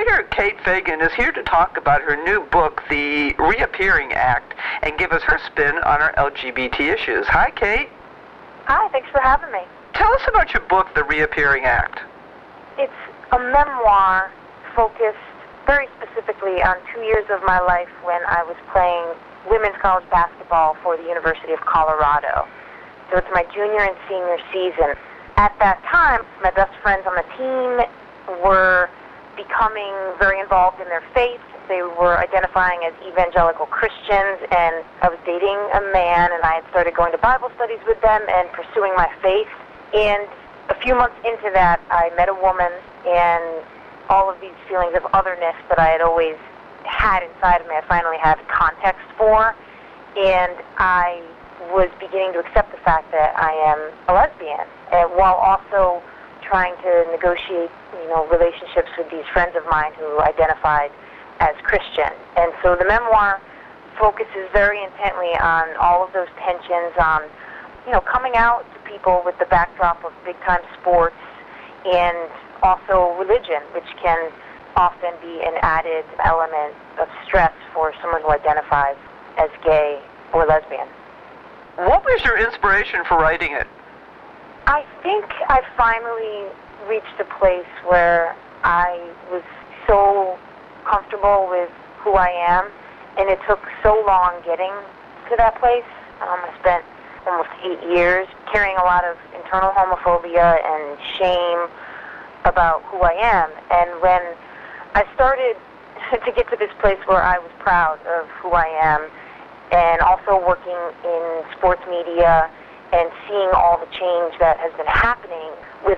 Writer Kate Fagan is here to talk about her new book, The Reappearing Act, and give us her spin on our LGBT issues. Hi, Kate. Hi, thanks for having me. Tell us about your book, The Reappearing Act. It's a memoir focused very specifically on 2 years of my life when I was playing women's college basketball for the University of Colorado. So it's my junior and senior season. At that time, my best friends on the team were becoming very involved in their faith. They were identifying as evangelical Christians, and I was dating a man, and I had started going to Bible studies with them and pursuing my faith. And a few months into that, I met a woman, and all of these feelings of otherness that I had always had inside of me, I finally had context for, and I was beginning to accept the fact that I am a lesbian, and while also trying to negotiate, relationships with these friends of mine who identified as Christian. And so the memoir focuses very intently on all of those tensions, on, coming out to people with the backdrop of big-time sports and also religion, which can often be an added element of stress for someone who identifies as gay or lesbian. What was your inspiration for writing it? I think I finally reached a place where I was so comfortable with who I am, and it took so long getting to that place. I spent almost 8 years carrying a lot of internal homophobia and shame about who I am. And when I started to get to this place where I was proud of who I am, and also working in sports media and seeing all the change that has been happening with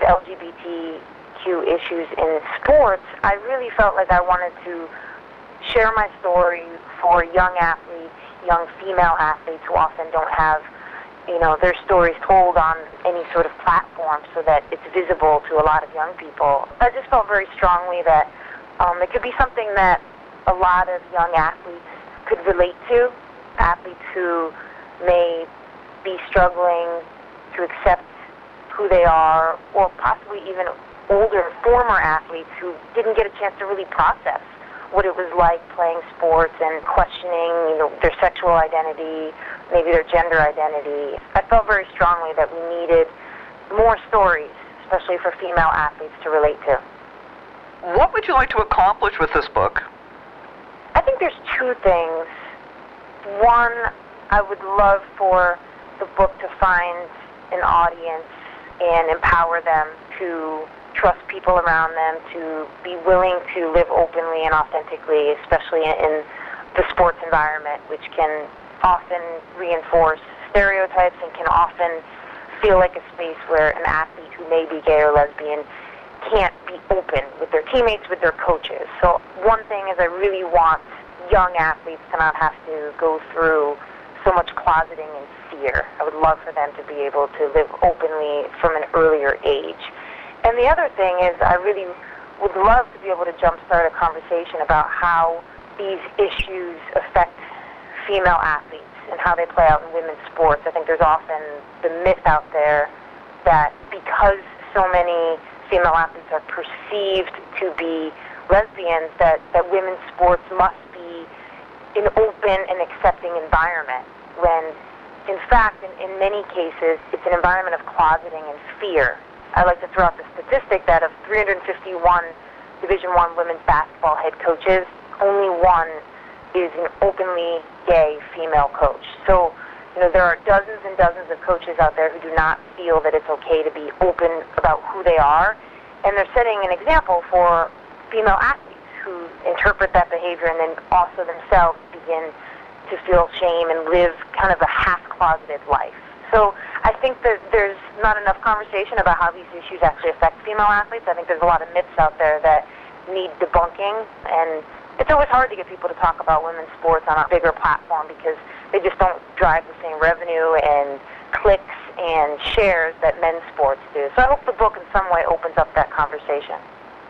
LGBTQ issues in sports, I really felt like I wanted to share my story for young athletes, young female athletes who often don't have, their stories told on any sort of platform so that it's visible to a lot of young people. I just felt very strongly that it could be something that a lot of young athletes could relate to, athletes who may be struggling to accept who they are, or possibly even older former athletes who didn't get a chance to really process what it was like playing sports and questioning, their sexual identity, maybe their gender identity. I felt very strongly that we needed more stories, especially for female athletes to relate to. What would you like to accomplish with this book? I think there's two things. One, I would love for the book to find an audience and empower them to trust people around them, to be willing to live openly and authentically, especially in the sports environment, which can often reinforce stereotypes and can often feel like a space where an athlete who may be gay or lesbian can't be open with their teammates, with their coaches. So one thing is I really want young athletes to not have to go through so much closeting and fear. I would love for them to be able to live openly from an earlier age. And the other thing is I really would love to be able to jumpstart a conversation about how these issues affect female athletes and how they play out in women's sports. I think there's often the myth out there that because so many female athletes are perceived to be lesbians, that women's sports must be an open and accepting environment, when in fact, in many cases, it's an environment of closeting and fear. I like to throw out the statistic that of 351 Division I women's basketball head coaches, only one is an openly gay female coach. So, there are dozens and dozens of coaches out there who do not feel that it's okay to be open about who they are, and they're setting an example for female athletes who interpret that behavior and then also themselves begin to feel shame and live kind of a half-closeted life. So I think that there's not enough conversation about how these issues actually affect female athletes. I think there's a lot of myths out there that need debunking, and it's always hard to get people to talk about women's sports on a bigger platform because they just don't drive the same revenue and clicks and shares that men's sports do. So I hope the book in some way opens up that conversation.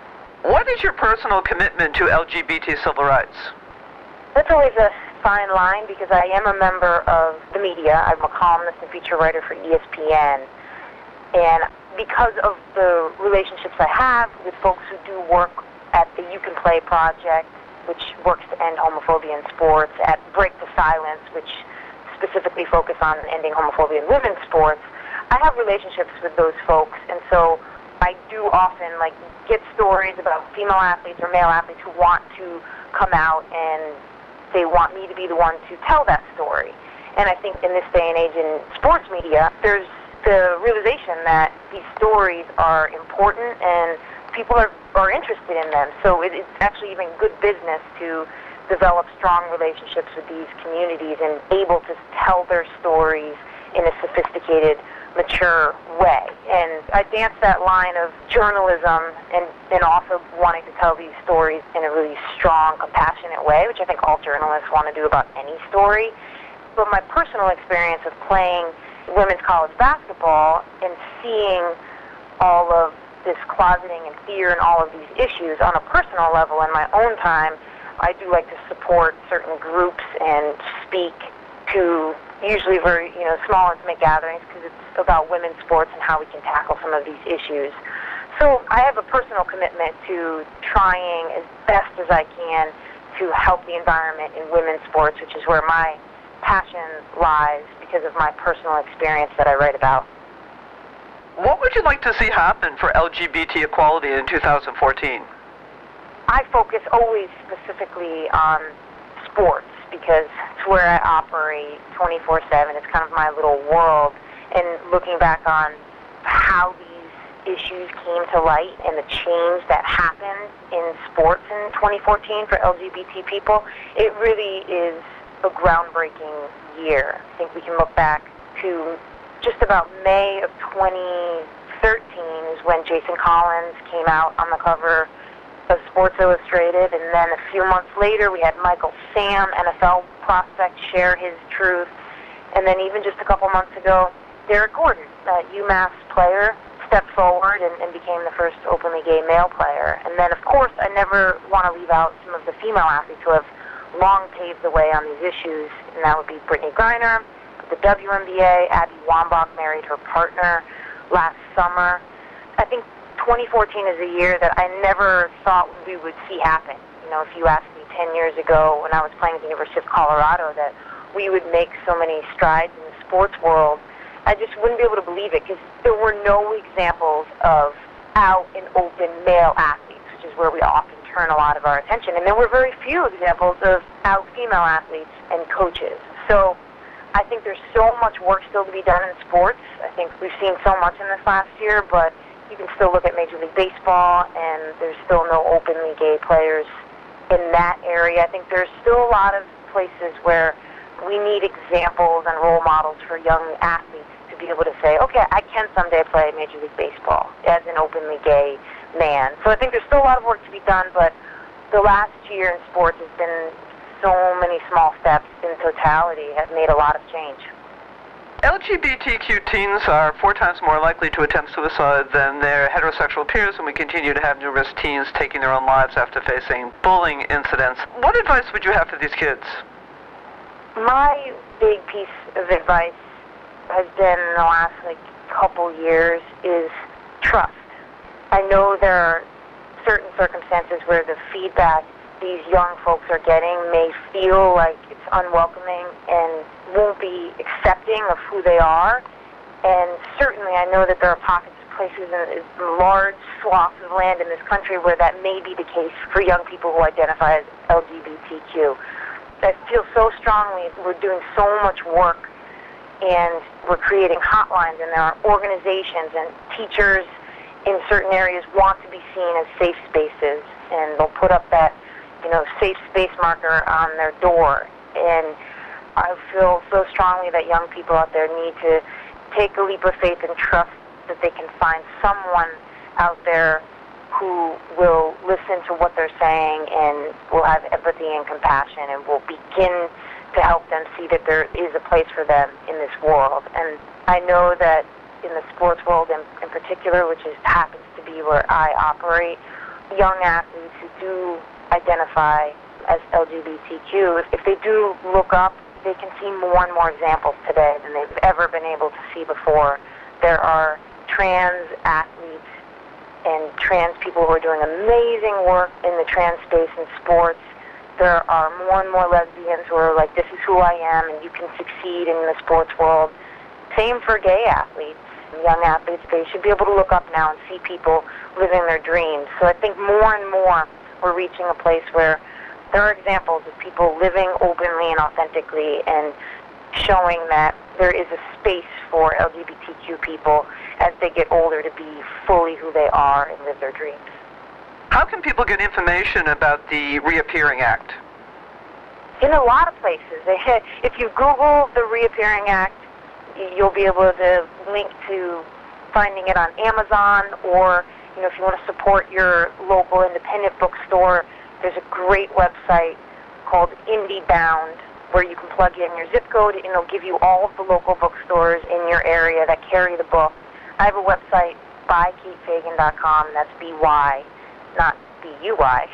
What is your personal commitment to LGBT civil rights? That's always a fine line because I am a member of the media. I'm a columnist and feature writer for ESPN. And because of the relationships I have with folks who do work at the You Can Play Project, which works to end homophobia in sports, at Break the Silence, which specifically focus on ending homophobia in women's sports. I have relationships with those folks, and so I do often get stories about female athletes or male athletes who want to come out, and they want me to be the one to tell that story. And I think in this day and age in sports media, there's the realization that these stories are important and people are interested in them. So it's actually even good business to develop strong relationships with these communities and able to tell their stories in a sophisticated, mature way. And I dance that line of journalism and also wanting to tell these stories in a really strong, compassionate way, which I think all journalists want to do about any story. But my personal experience of playing women's college basketball and seeing all of this closeting and fear and all of these issues on a personal level in my own time, I do like to support certain groups and speak to usually very small, intimate gatherings because it's about women's sports and how we can tackle some of these issues. So I have a personal commitment to trying as best as I can to help the environment in women's sports, which is where my passion lies because of my personal experience that I write about. What would you like to see happen for LGBT equality in 2014? I focus always specifically on sports because it's where I operate 24/7. It's kind of my little world. And looking back on how these issues came to light and the change that happened in sports in 2014 for LGBT people, it really is a groundbreaking year. I think we can look back to just about May of 2013 is when Jason Collins came out on the cover of Sports Illustrated, and then a few months later we had Michael Sam, NFL prospect, share his truth, and then even just a couple months ago, Derek Gordon, a UMass player, stepped forward and became the first openly gay male player. And then, of course, I never want to leave out some of the female athletes who have long paved the way on these issues, and that would be Brittany Griner, the WNBA. Abby Wambach married her partner last summer. I think 2014 is a year that I never thought we would see happen. If you asked me 10 years ago when I was playing at the University of Colorado that we would make so many strides in the sports world, I just wouldn't be able to believe it because there were no examples of out and open male athletes, which is where we often turn a lot of our attention. And there were very few examples of out female athletes and coaches. So I think there's so much work still to be done in sports. I think we've seen so much in this last year, but you can still look at Major League Baseball, and there's still no openly gay players in that area. I think there's still a lot of places where we need examples and role models for young athletes to be able to say, okay, I can someday play Major League Baseball as an openly gay man. So I think there's still a lot of work to be done, but the last year in sports has been so many small steps in totality have made a lot of change. LGBTQ teens are 4 times more likely to attempt suicide than their heterosexual peers, and we continue to have numerous teens taking their own lives after facing bullying incidents. What advice would you have for these kids? My big piece of advice has been in the last couple years is trust. I know there are certain circumstances where the feedback these young folks are getting may feel like it's unwelcoming and won't be accepting of who they are. And certainly I know that there are pockets of places in large swaths of land in this country where that may be the case for young people who identify as LGBTQ. I feel so strongly we're doing so much work and we're creating hotlines, and there are organizations and teachers in certain areas want to be seen as safe spaces, and they'll put up that safe space marker on their door. And I feel so strongly that young people out there need to take a leap of faith and trust that they can find someone out there who will listen to what they're saying and will have empathy and compassion and will begin to help them see that there is a place for them in this world. And I know that in the sports world in particular, which happens to be where I operate, young athletes who do identify as LGBTQ, if they do look up, they can see more and more examples today than they've ever been able to see before. There are trans athletes and trans people who are doing amazing work in the trans space in sports. There are more and more lesbians who are like, this is who I am, and you can succeed in the sports world. Same for gay athletes, young athletes. They should be able to look up now and see people living their dreams. So I think more and more we're reaching a place where there are examples of people living openly and authentically and showing that there is a space for LGBTQ people as they get older to be fully who they are and live their dreams. How can people get information about the Reappearing Act? In a lot of places. If you Google the Reappearing Act, you'll be able to link to finding it on Amazon, or if you want to support your local independent bookstore, there's a great website called IndieBound where you can plug in your zip code and it'll give you all of the local bookstores in your area that carry the book. I have a website, bykatefagan.com. That's B-Y, not B-U-Y.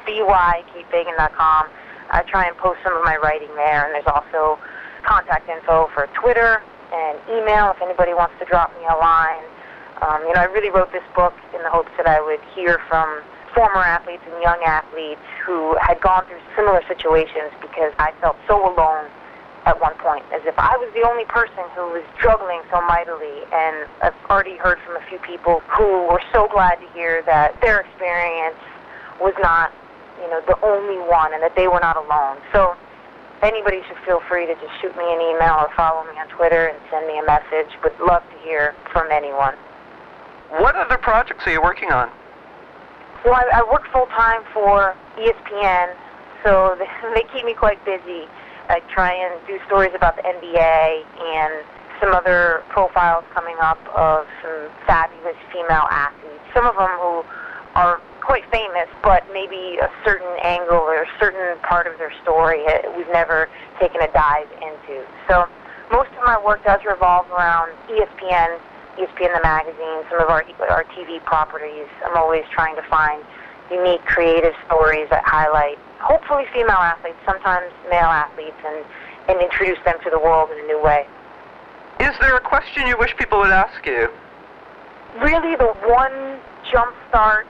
bykatefagan.com. I try and post some of my writing there, and there's also contact info for Twitter and email if anybody wants to drop me a line. I really wrote this book in the hopes that I would hear from former athletes and young athletes who had gone through similar situations, because I felt so alone at one point, as if I was the only person who was struggling so mightily. And I've already heard from a few people who were so glad to hear that their experience was not, the only one, and that they were not alone. So anybody should feel free to just shoot me an email or follow me on Twitter and send me a message. Would love to hear from anyone. What other projects are you working on? Well, I work full-time for ESPN, so they keep me quite busy. I try and do stories about the NBA and some other profiles coming up of some fabulous female athletes, some of them who are quite famous, but maybe a certain angle or a certain part of their story we've never taken a dive into. So most of my work does revolve around ESPN the magazine, some of our TV properties. I'm always trying to find unique, creative stories that highlight, hopefully, female athletes, sometimes male athletes, and introduce them to the world in a new way. Is there a question you wish people would ask you? Really, the one jumpstart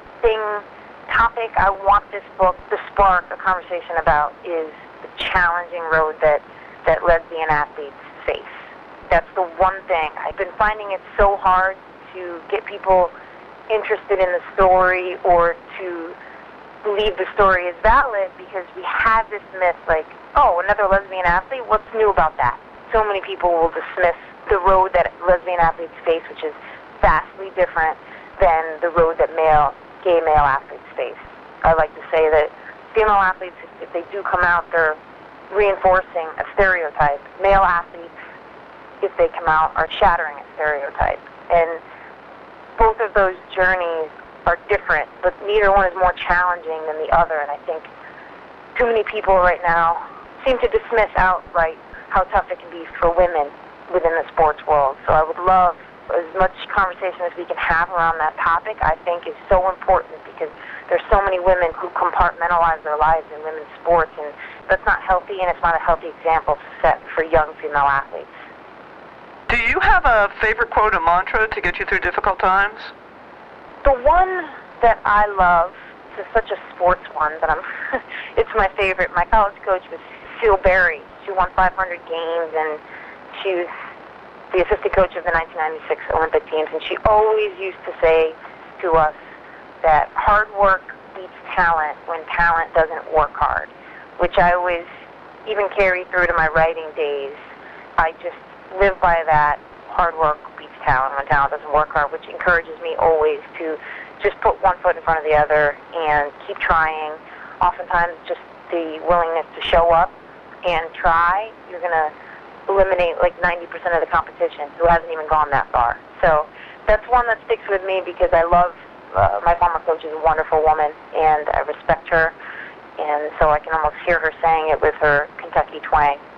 topic I want this book to spark a conversation about is the challenging road that lesbian athletes face. That's the one thing. I've been finding it so hard to get people interested in the story or to believe the story is valid, because we have this myth like, oh, another lesbian athlete? What's new about that? So many people will dismiss the road that lesbian athletes face, which is vastly different than the road that gay male athletes face. I like to say that female athletes, if they do come out, they're reinforcing a stereotype. Male athletes, if they come out, are shattering a stereotype. And both of those journeys are different, but neither one is more challenging than the other. And I think too many people right now seem to dismiss outright how tough it can be for women within the sports world. So I would love as much conversation as we can have around that topic. I think is so important, because there's so many women who compartmentalize their lives in women's sports, and that's not healthy, and it's not a healthy example to set for young female athletes. Do you have a favorite quote, a mantra, to get you through difficult times? The one that I love, it's such a sports one, but it's my favorite. My college coach was Cecile Berry. She won 500 games, and she was the assistant coach of the 1996 Olympic teams, and she always used to say to us that hard work beats talent when talent doesn't work hard, which I always even carry through to my writing days. I just live by that. Hard work beats talent when talent doesn't work hard, which encourages me always to just put one foot in front of the other and keep trying. Oftentimes, just the willingness to show up and try, you're going to eliminate like 90% of the competition who hasn't even gone that far. So that's one that sticks with me, because I love my former coach is a wonderful woman, and I respect her, and so I can almost hear her saying it with her Kentucky twang.